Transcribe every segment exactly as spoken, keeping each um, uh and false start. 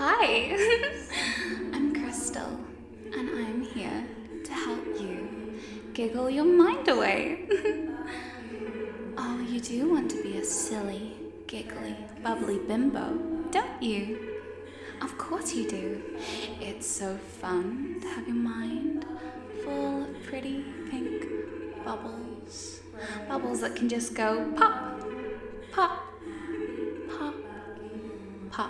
Hi, I'm Crystal, and I'm here to help you giggle your mind away. Oh, you do want to be a silly, giggly, bubbly bimbo, don't you? Of course you do. It's so fun to have your mind full of pretty pink bubbles. Bubbles that can just go pop, pop, pop, pop.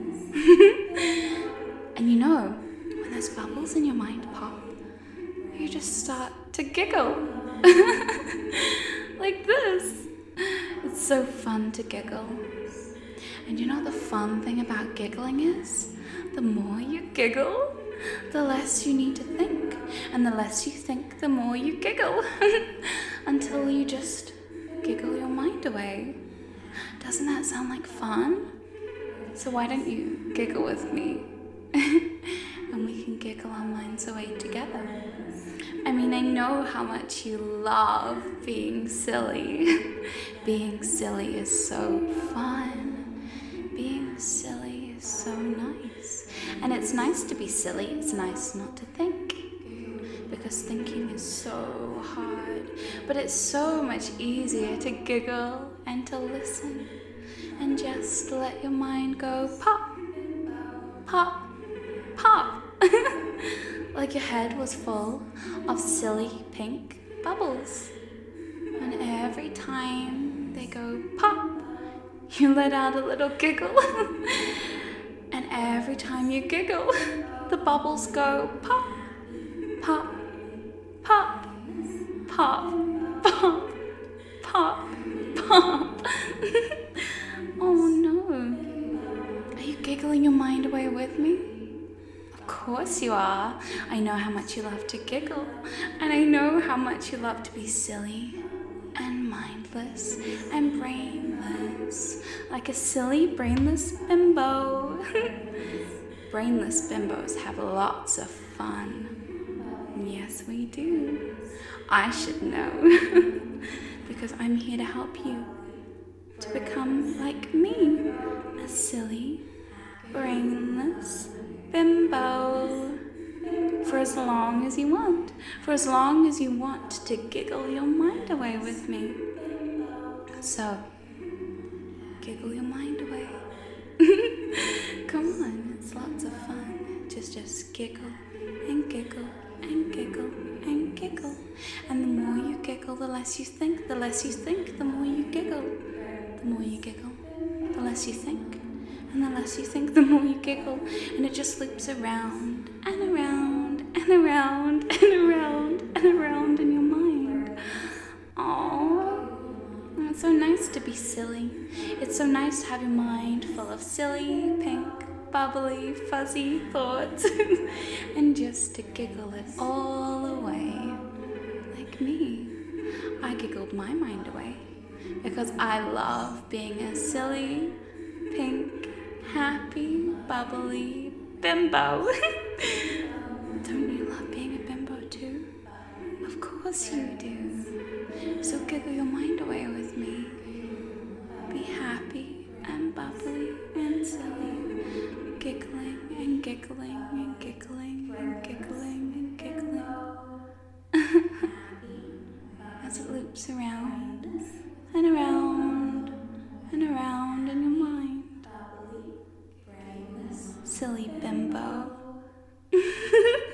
And you know, when those bubbles in your mind pop, you just start to giggle. Like this. It's so fun to giggle. And you know what the fun thing about giggling is? The more you giggle, the less you need to think. And the less you think, the more you giggle. Until you just giggle your mind away. Doesn't that sound like fun? So why don't you giggle with me? And we can giggle our minds away together. I mean, I know how much you love being silly. Being silly is so fun. Being silly is so nice. And it's nice to be silly. It's nice not to think. Because thinking is so hard. But it's so much easier to giggle and to listen. And just let your mind go pop, pop, pop. Like your head was full of silly pink bubbles. And every time they go pop, you let out a little giggle. And every time you giggle, the bubbles go pop, pop, pop, pop, pop, pop, pop. Oh no. Are you giggling your mind away with me? Of course you are. I know how much you love to giggle. And I know how much you love to be silly and mindless and brainless. Like a silly, brainless bimbo. Brainless bimbos have lots of fun. Yes, we do. I should know. Because I'm here to help you to become like me, a silly, brainless bimbo. For as long as you want, for as long as you want to giggle your mind away with me. So, giggle your mind away. Come on, it's lots of fun. Just, just giggle and giggle and giggle and giggle. And the more you giggle, the less you think. The less you think, the more you giggle. The more you giggle, the less you think. And the less you think, the more you giggle. And it just loops around and around and around and around and around in your mind. Aww. It's so nice to be silly. It's so nice to have your mind full of silly, pink, bubbly, fuzzy thoughts. And just to giggle it all away. Like me. I giggled my mind away. Because I love being a silly, pink, happy, bubbly bimbo. Don't you love being a bimbo too? Of course you do. So giggle your mind away with me. Be happy and bubbly and silly. Giggling and giggling and giggling and giggling and giggling. As it loops around and around and around in your mind. Silly bimbo.